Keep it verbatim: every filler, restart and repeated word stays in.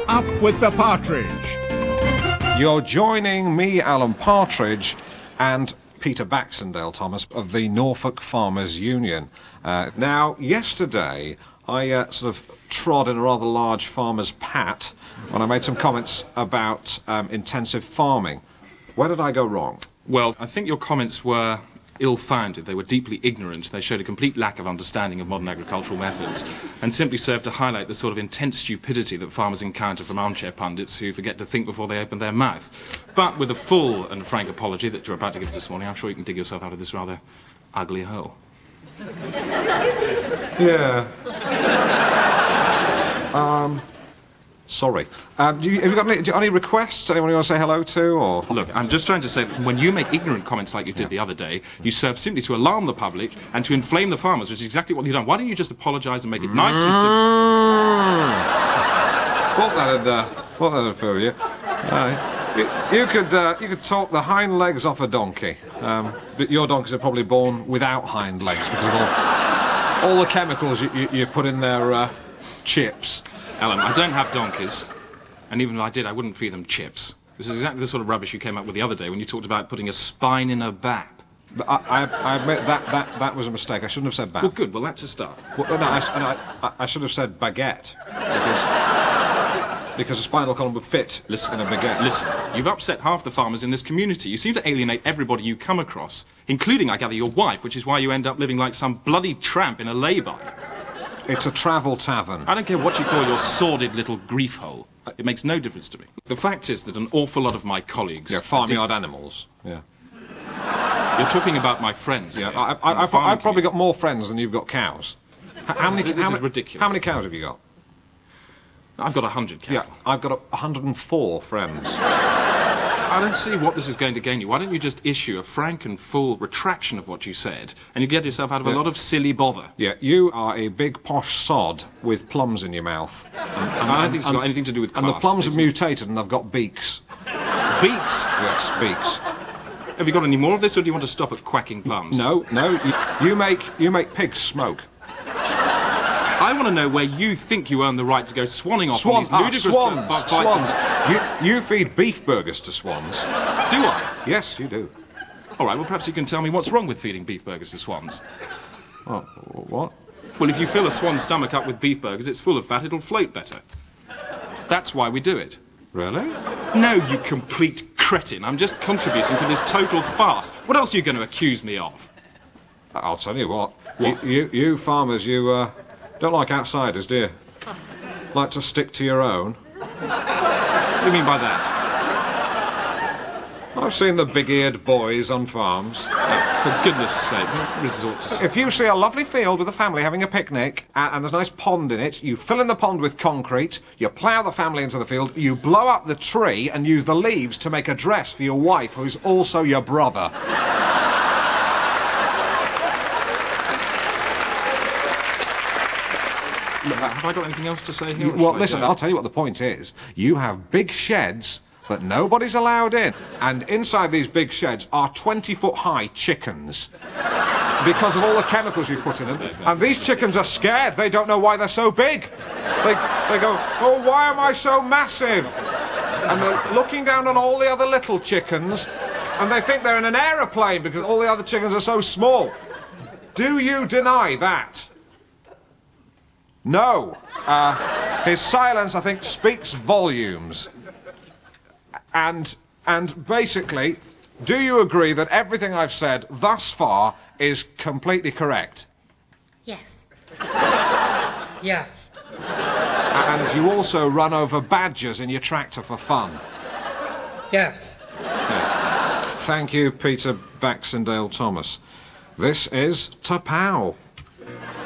Up with the partridge. You're joining me, Alan Partridge, and Peter Baxendale Thomas of the Norfolk Farmers Union. Uh, now, yesterday, I uh, sort of trod in a rather large farmer's pat when I made some comments about um, intensive farming. Where did I go wrong? Well, I think your comments were ill-founded. They were deeply ignorant. They showed a complete lack of understanding of modern agricultural methods and simply served to highlight the sort of intense stupidity that farmers encounter from armchair pundits who forget to think before they open their mouth. But with a full and frank apology that you're about to give us this morning, I'm sure you can dig yourself out of this rather ugly hole. Yeah. um... Sorry. Um, do you, have you got any, do you, any requests? Anyone you want to say hello to? Or Look, I'm just trying to say that when you make ignorant comments like you did yeah. the other day, you serve simply to alarm the public and to inflame the farmers, which is exactly what you've done. Why don't you just apologise and make it nice and simple? Thought that'd, uh, thought that'd fool you. Uh, you. You could, uh, you could talk the hind legs off a donkey. Um, but your donkeys are probably born without hind legs because of all, all the chemicals you, you, you put in their uh, chips. Alan, I don't have donkeys, and even if I did, I wouldn't feed them chips. This is exactly the sort of rubbish you came up with the other day when you talked about putting a spine in a bap. I, I, I admit that, that that was a mistake. I shouldn't have said bap. Well, good. Well, that's a start. Well, no, I, no, I, I should have said baguette, because, because a spinal column would fit listen, in a baguette. Listen, you've upset half the farmers in this community. You seem to alienate everybody you come across, including, I gather, your wife, which is why you end up living like some bloody tramp in a lay-by. It's a travel tavern. I don't care what you call your sordid little grief hole. It makes no difference to me. The fact is that an awful lot of my colleagues... Yeah, farmyard animals. Yeah. You're talking about my friends. Yeah, I, I, I've, I've probably got more friends than you've got cows. How many? This how is ridiculous. How many cows have you got? I've got a hundred cows. Yeah, I've got a, a hundred and four friends. I don't see what this is going to gain you. Why don't you just issue a frank and full retraction of what you said, and you get yourself out of yeah. a lot of silly bother. Yeah, you are a big posh sod with plums in your mouth. And, and, I don't think it's and, got anything to do with class. And the plums have mutated and they've got beaks. Beaks? Yes, beaks. Have you got any more of this, or do you want to stop at quacking plums? No, no. You, you make you make pigs smoke. I want to know where you think you earn the right to go swanning off Swan, on these ah, ludicrous swans, fights. swans. And... You, you feed beef burgers to swans. Do I? Yes, you do. All right, well, perhaps you can tell me what's wrong with feeding beef burgers to swans. Oh, what? Well, if you fill a swan's stomach up with beef burgers, it's full of fat, it'll float better. That's why we do it. Really? No, you complete cretin. I'm just contributing to this total farce. What else are you going to accuse me of? I'll tell you what. What? You, you, you farmers, you uh, don't like outsiders, do you? Like to stick to your own? What do you mean by that? I've seen the big-eared boys on farms. Oh, for goodness sake, resort to... If you see a lovely field with a family having a picnic, and, and there's a nice pond in it, you fill in the pond with concrete, you plough the family into the field, you blow up the tree and use the leaves to make a dress for your wife, who's also your brother. Have I got anything else to say here? Well, listen, I'll tell you what the point is. You have big sheds that nobody's allowed in, and inside these big sheds are twenty-foot-high chickens because of all the chemicals you've put in them. And these chickens are scared. They don't know why they're so big. They, they go, oh, why am I so massive? And they're looking down on all the other little chickens, and they think they're in an aeroplane because all the other chickens are so small. Do you deny that? No. Uh, his silence, I think, speaks volumes. And, and basically, do you agree that everything I've said thus far is completely correct? Yes. Yes. And you also run over badgers in your tractor for fun? Yes. Yeah. Thank you, Peter Baxendale Thomas. This is Tapow.